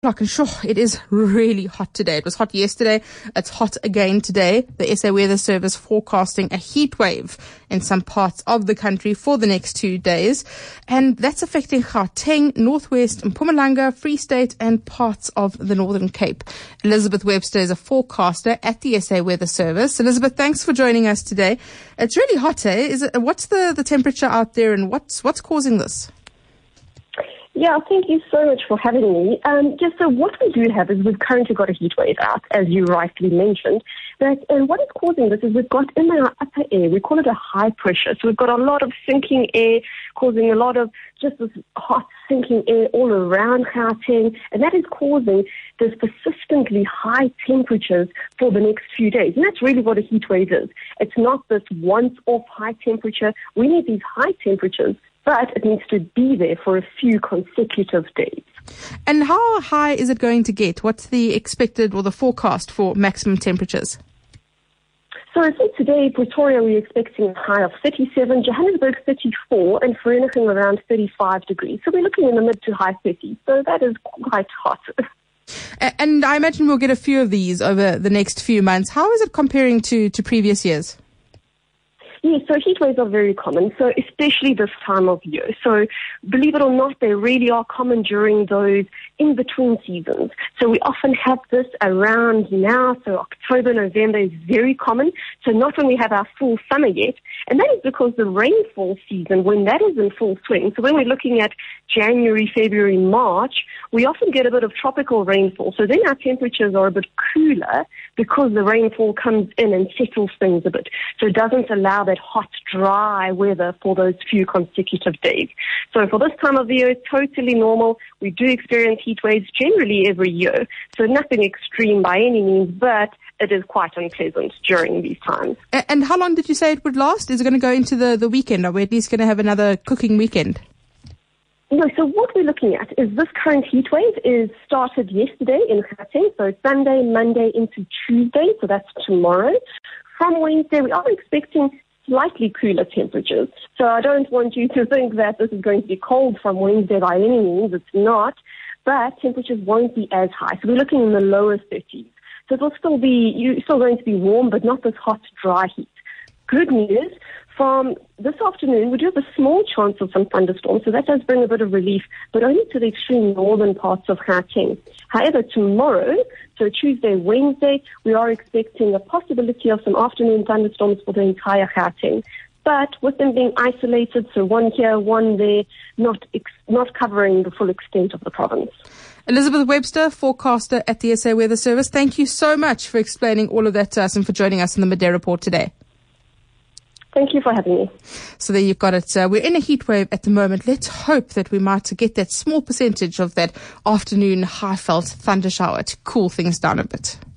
And sure, it is really hot today. It was hot yesterday. It's hot again today. The SA Weather Service forecasting a heat wave in some parts of the country for the next 2 days. And that's affecting Gauteng, Northwest, Mpumalanga, Free State, and parts of the Northern Cape. Elizabeth Webster is a forecaster at the SA Weather Service. Elizabeth, thanks for joining us today. It's really hot, eh? What's the temperature out there, and what's causing this? Yeah, thank you so much for having me. So what we do have is we've currently got a heat wave out, as you rightly mentioned. And what is causing this is we've got in our upper air, we call it a high pressure. So we've got a lot of sinking air causing a lot of just this hot sinking air all around Gauteng. And that is causing this persistently high temperatures for the next few days. And that's really what a heat wave is. It's not this once-off high temperature. We need these high temperatures, but it needs to be there for a few consecutive days. And how high is it going to get? What's the expected or the forecast for maximum temperatures? So I think today, Pretoria, we're expecting a high of 37, Johannesburg 34, and Vereeniging around 35 degrees. So we're looking in the mid to high 30s. So that is quite hot. And I imagine we'll get a few of these over the next few months. How is it comparing to previous years? Yes, so heat waves are very common, so especially this time of year. So believe it or not, they really are common during those in-between seasons. So we often have this around now, so October, November is very common. So not when we have our full summer yet, and that is because the rainfall season, when that is in full swing, so when we're looking at January, February, March, we often get a bit of tropical rainfall. So then our temperatures are a bit cooler because the rainfall comes in and settles things a bit. So it doesn't allow that hot, dry weather for those few consecutive days. So for this time of the year, it's totally normal. We do experience heat waves generally every year. So nothing extreme by any means, but it is quite unpleasant during these times. And how long did you say it would last? Is it going to go into the weekend? Are we at least going to have another cooking weekend? No, so what we're looking at is this current heat wave is started yesterday in Gauteng, so Sunday, Monday into Tuesday, so that's tomorrow. From Wednesday, we are expecting slightly cooler temperatures. So I don't want you to think that this is going to be cold from Wednesday by any means. It's not, but temperatures won't be as high. So we're looking in the lower 30s. So you're still going to be warm, but not this hot, dry heat. Good news, from this afternoon, we do have a small chance of some thunderstorms, so that does bring a bit of relief, but only to the extreme northern parts of Gauteng. However, tomorrow, so Tuesday, Wednesday, we are expecting a possibility of some afternoon thunderstorms for the entire Gauteng. But with them being isolated, so one here, one there, not covering the full extent of the province. Elizabeth Webster, forecaster at the SA Weather Service, thank you so much for explaining all of that to us and for joining us in the Midday Report today. Thank you for having me. So there you've got it. We're in a heat wave at the moment. Let's hope that we might get that small percentage of that afternoon high-felt thunder shower to cool things down a bit.